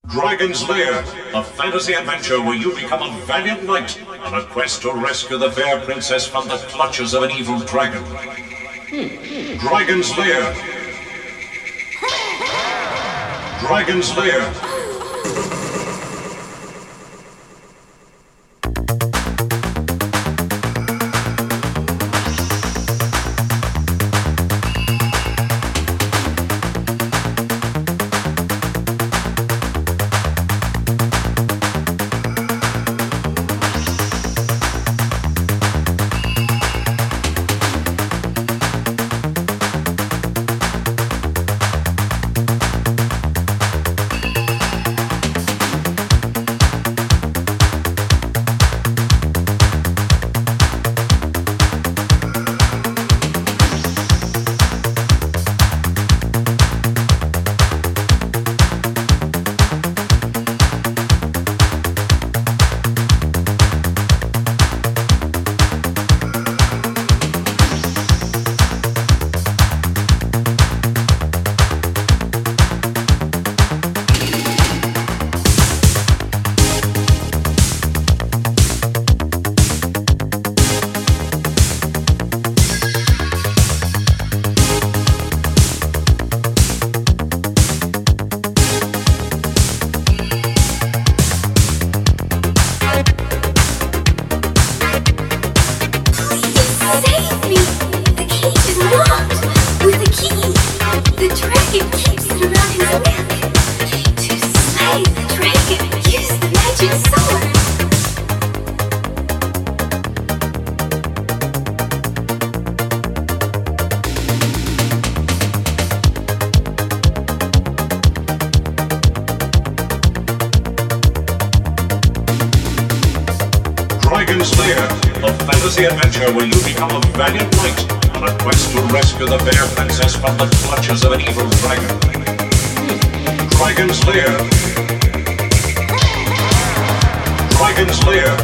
Dragon's Lair, a fantasy adventure where you become a valiant knight on a quest to rescue the fair princess from the clutches of an evil dragon. Dragon's Lair. Dragon's Lair. Dragon's Lair, a fantasy adventure where you become a valiant knight on a quest to rescue the fair princess from the clutches of an evil dragon. Dragon's Lair. Dragon's Lair.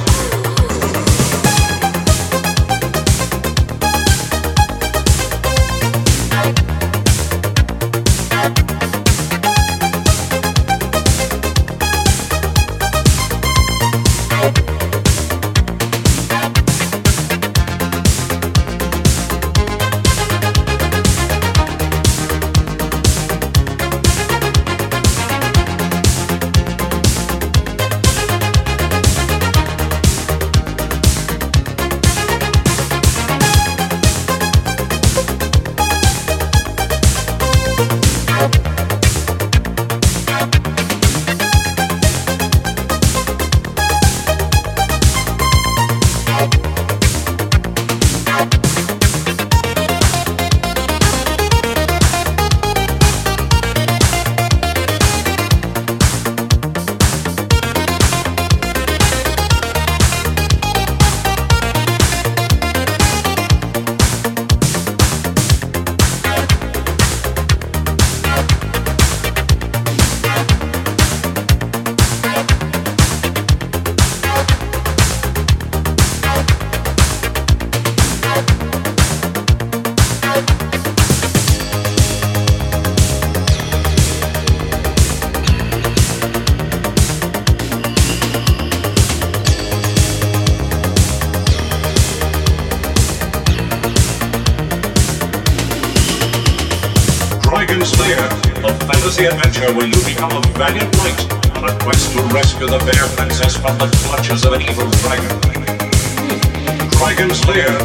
Dragon's Lair, a fantasy adventure where you become a valiant knight on a quest to rescue the fair princess from the clutches of an evil dragon. Dragon's Lair.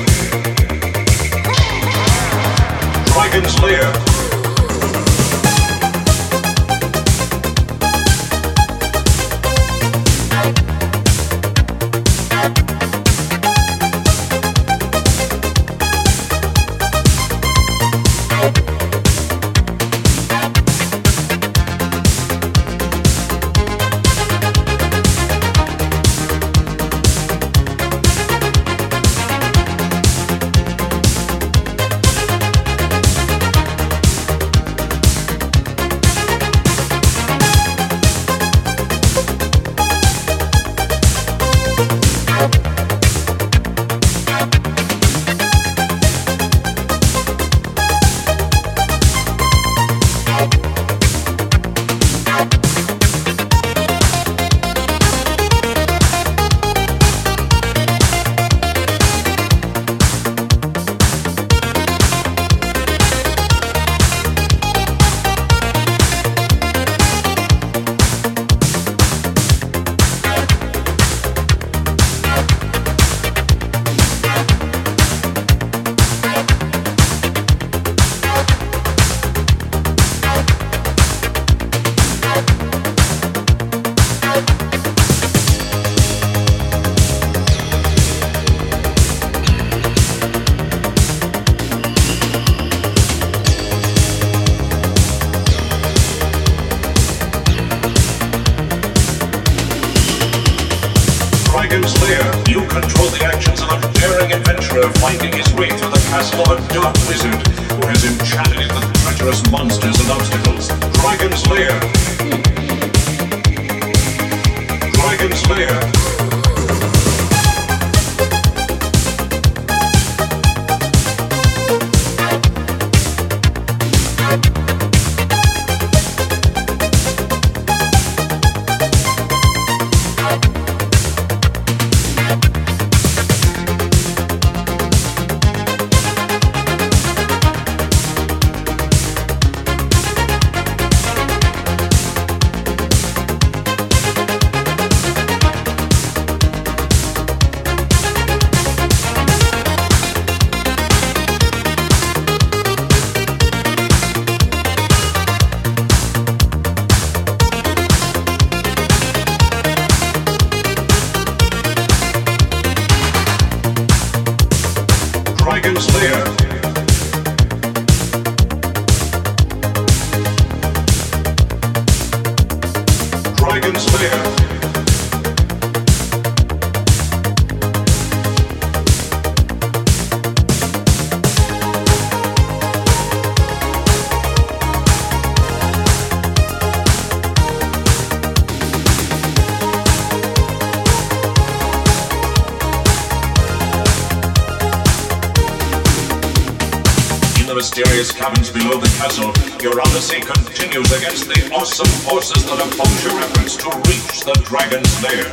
Dragon's Lair. Dragon's Lair. You control the actions of a daring adventurer finding his way through the castle of a dark wizard who has enchanted it with treacherous monsters and obstacles. Dragon's Lair. Dragon's Lair. Dragon's Lair. Dragon's Lair. The mysterious cabins below the castle, your odyssey continues against the awesome forces that oppose your efforts to reach the Dragon's Lair.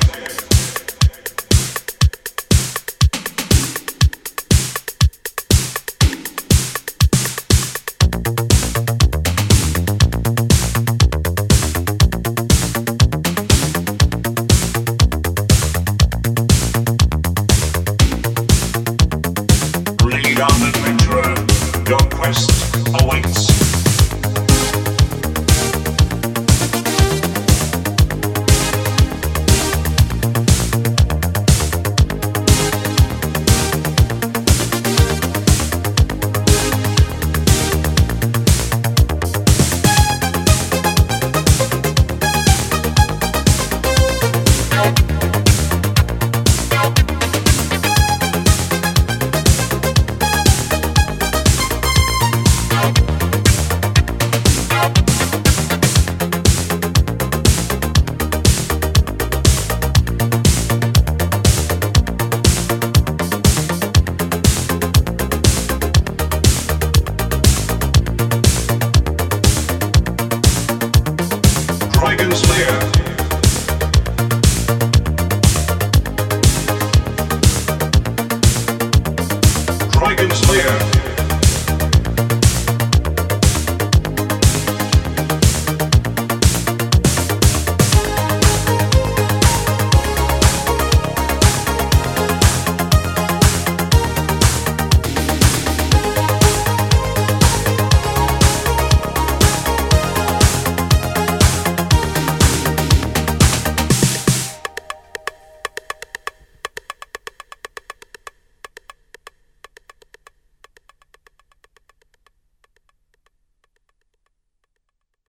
Lead on, adventurer. Your quest awaits. Dragon's Lair.